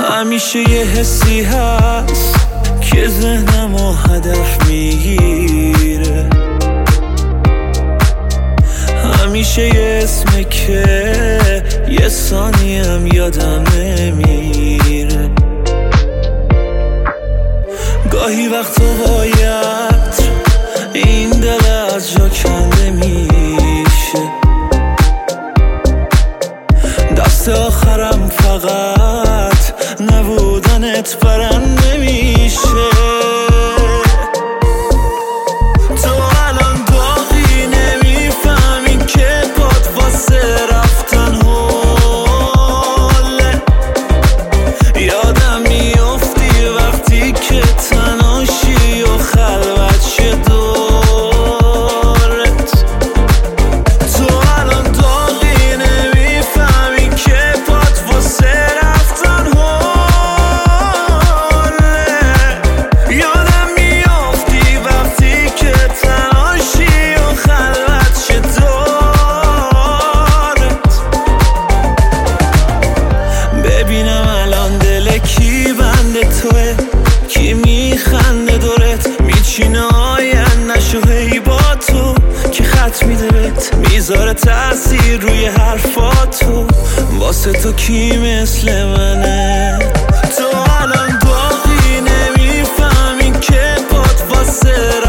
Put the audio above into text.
همیشه یه حسی هست که ذهنمو هدف میگیره، همیشه یه اسمه که یه ثانیم یادم نمیره. گاهی وقتا باید این دل از جا کنده میشه، دست آخرم فقط نبودنت برنده میشه. تو الان باقی نمیفهمی که باد واسه رفتن حاله، یادم میافتی وقتی که تنهاشی و خلوت شه دورت. تو الان باقی نمیفهمی که باد واسه رفتن حاله، یادم میافتی وقتی که تنهاشی و خلوت شه دورت. ببینم الان دل کی بنده توه، کی میخنده دورت، میچینه آینده‌شو هی با تو، کی خط میده بهت میذاره تأثیر روی حرفاتو، واسه تو کی مثل منه. تو الان باقی نمیفهمی که باد واسه